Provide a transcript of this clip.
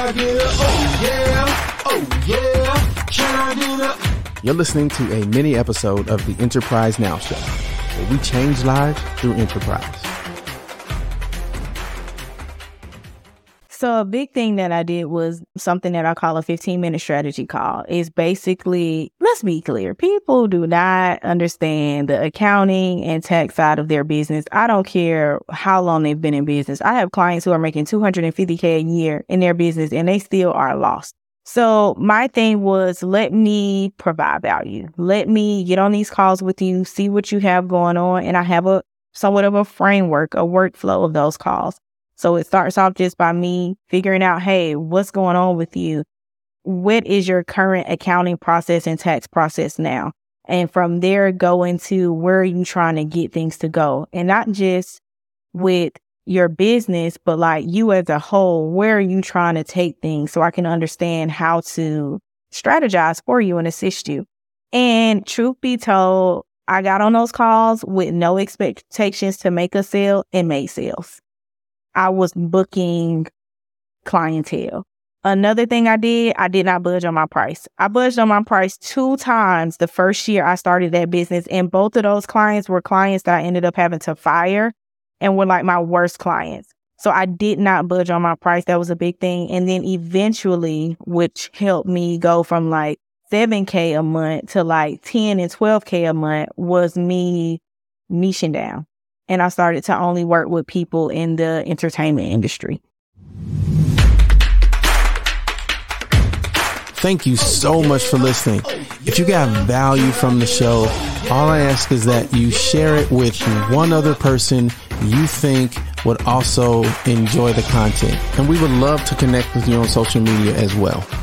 I get a oh yeah, oh yeah, can I get a... You're listening to a mini episode of the Enterprise Now Show, where we change lives through enterprise. So a big thing that I did was something that I call a 15-minute strategy call. It's basically, let's be clear, people do not understand the accounting and tax side of their business. I don't care how long they've been in business. I have clients who are making $250K a year in their business and they still are lost. So my thing was, let me provide value. Let me get on these calls with you, see what you have going on. And I have a somewhat of a framework, a workflow of those calls. So it starts off just by me figuring out, hey, what's going on with you? What is your current accounting process and tax process now? And from there, go into where are you trying to get things to go? And not just with your business, but like you as a whole, where are you trying to take things so I can understand how to strategize for you and assist you? And truth be told, I got on those calls with no expectations to make a sale and made sales. I was booking clientele. Another thing I did not budge on my price. I budged on my price 2 times the first year I started that business. And both of those clients were clients that I ended up having to fire and were like my worst clients. So I did not budge on my price. That was a big thing. And then eventually, which helped me go from like $7K a month to like $10 and $12K a month, was me niching down. And I started to only work with people in the entertainment industry. Thank you so much for listening. If you got value from the show, all I ask is that you share it with one other person you think would also enjoy the content. And we would love to connect with you on social media as well.